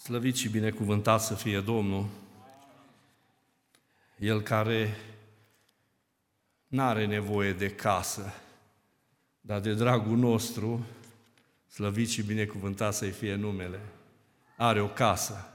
Slăvit și binecuvântat să fie Domnul, El care n-are nevoie de casă, dar de dragul nostru, slăvit și binecuvântat să-i fie numele, are o casă.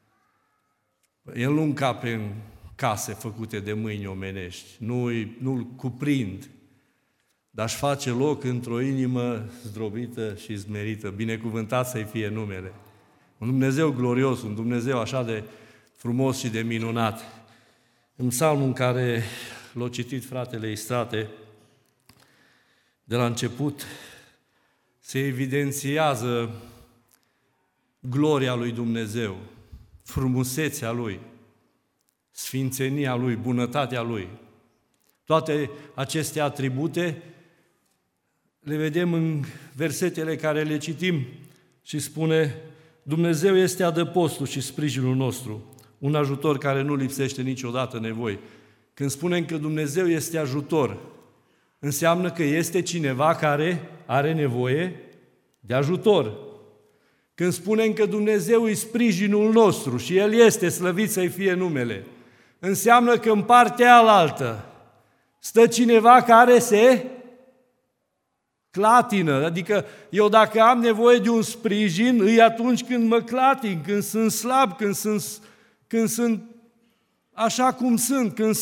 El nu încape în case făcute de mâini omenești, nu-l cuprind, dar își face loc într-o inimă zdrobită și smerită. Binecuvântat să-i fie numele. Un Dumnezeu glorios, un Dumnezeu așa de frumos și de minunat. În psalmul în care l-a citit fratele Istrate, de la început se evidențiază gloria lui Dumnezeu, frumusețea Lui, sfințenia Lui, bunătatea Lui. Toate aceste atribute le vedem în versetele care le citim și spune: Dumnezeu este adăpostul și sprijinul nostru, un ajutor care nu lipsește niciodată nevoi. Când spunem că Dumnezeu este ajutor, înseamnă că este cineva care are nevoie de ajutor. Când spunem că Dumnezeu e sprijinul nostru și El este, slăvit să-i fie numele, înseamnă că în partea alaltă stă cineva care se clatină. Adică eu dacă am nevoie de un sprijin, îi atunci când mă clatin, când sunt slab, când sunt așa cum sunt, când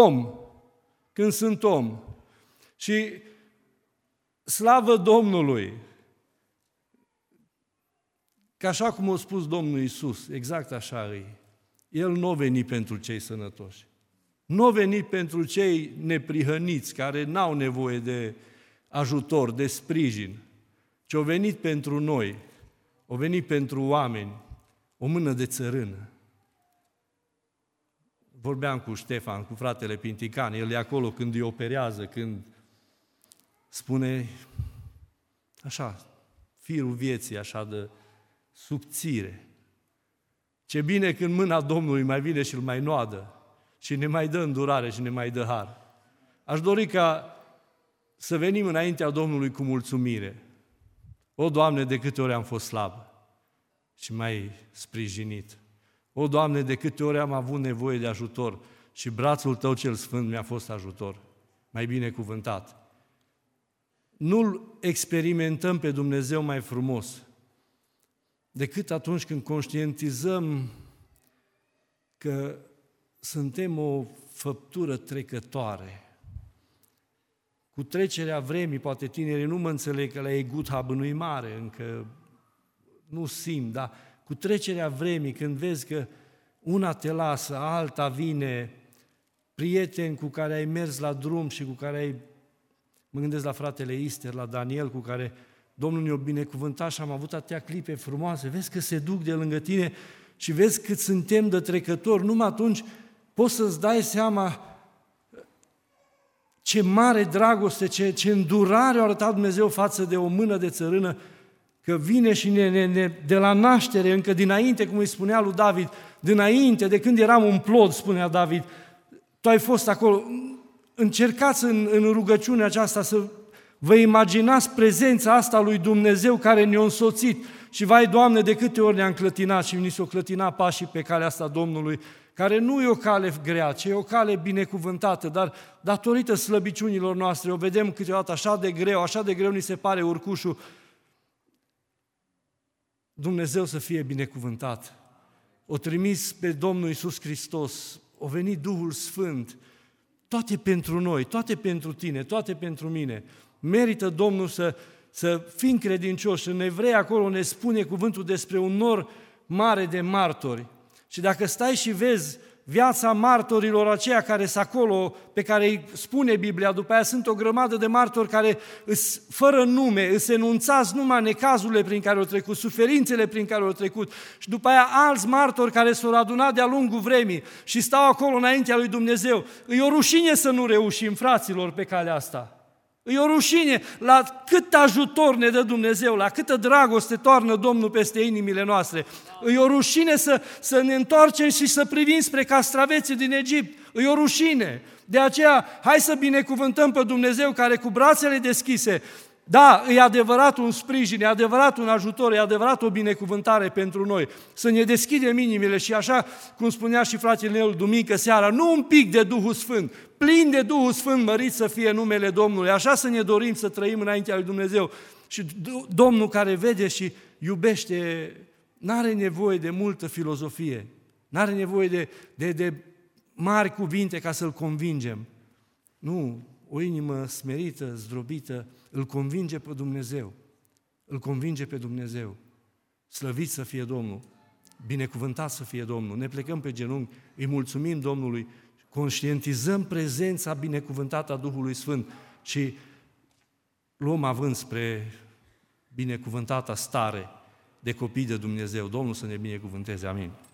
sunt om. Și slavă Domnului, că așa cum a spus Domnul Iisus, exact așa e. El nu a venit pentru cei sănătoși. Nu a venit pentru cei neprihăniți, care n-au nevoie de ajutor, de sprijin, ci a venit pentru noi, a venit pentru oameni, o mână de țărână. Vorbeam cu Ștefan, cu fratele Pintican, el e acolo când îi operează, când spune așa, firul vieții așa de subțire. Ce bine când mâna Domnului mai vine și îl mai noadă și ne mai dă îndurare și ne mai dă har. Aș dori ca să venim înaintea Domnului cu mulțumire. O, Doamne, de câte ori am fost slab și mai sprijinit. O, Doamne, de câte ori am avut nevoie de ajutor și brațul Tău cel Sfânt mi-a fost ajutor. Mai binecuvântat. Nu-L experimentăm pe Dumnezeu mai frumos decât atunci când conștientizăm că suntem o făptură trecătoare. Cu trecerea vremii, poate tinerii nu mă înțeleg că la ei gut nu-i mare, încă nu simt, dar cu trecerea vremii, când vezi că una te lasă, alta vine, prieteni cu care ai mers la drum și cu care ai, mă gândesc la fratele Ister, la Daniel, cu care Domnul ne-a binecuvântat și am avut atâtea clipe frumoase, vezi că se duc de lângă tine și vezi cât suntem de trecători, numai atunci poți să-ți dai seama ce mare dragoste, ce îndurare a arătat Dumnezeu față de o mână de țărână, că vine și de la naștere, încă dinainte, cum îi spunea lui David, dinainte, de când eram un plod, spunea David, tu ai fost acolo. Încercați în rugăciunea aceasta să vă imaginați prezența asta lui Dumnezeu care ne-a însoțit. Și vai, Doamne, de câte ori ne-am clătinat și ni s-o clătina pașii pe calea asta Domnului, care nu e o cale grea, ci e o cale binecuvântată, dar datorită slăbiciunilor noastre o vedem câteodată așa de greu ni se pare urcușul. Dumnezeu să fie binecuvântat. O trimis pe Domnul Iisus Hristos, o venit Duhul Sfânt, toate pentru noi, toate pentru tine, toate pentru mine. Merită Domnul să fim credincioși. În Evrei acolo ne spune cuvântul despre un nor mare de martori. Și dacă stai și vezi viața martorilor aceia care sunt acolo, pe care îi spune Biblia, după aia sunt o grămadă de martori care îs fără nume, îți enunțați numai necazurile prin care au trecut, suferințele prin care au trecut și după aia alți martori care s-au adunat de-a lungul vremii și stau acolo înaintea lui Dumnezeu. E o rușine să nu reușim, fraților, pe calea asta. E o rușine la cât ajutor ne dă Dumnezeu, la câtă dragoste toarnă Domnul peste inimile noastre. E o rușine să ne întoarcem și să privim spre castraveții din Egipt. E o rușine. De aceea, hai să binecuvântăm pe Dumnezeu care cu brațele deschise Da, e adevărat un sprijin, e adevărat un ajutor, e adevărat o binecuvântare pentru noi. Să ne deschidem inimile și așa, cum spunea și fratele meu duminică seara, nu un pic de Duhul Sfânt, plin de Duhul Sfânt, mărit să fie numele Domnului. Așa să ne dorim să trăim înaintea lui Dumnezeu. Și Domnul care vede și iubește, n-are nevoie de multă filozofie, n-are nevoie de mari cuvinte ca să-L convingem. Nu, o inimă smerită, zdrobită, îl convinge pe Dumnezeu. Îl convinge pe Dumnezeu. Slăvit să fie Domnul, binecuvântat să fie Domnul. Ne plecăm pe genunchi, îi mulțumim Domnului, conștientizăm prezența binecuvântată a Duhului Sfânt și luăm avânt spre binecuvântata stare de copii de Dumnezeu. Domnul să ne binecuvânteze. Amin.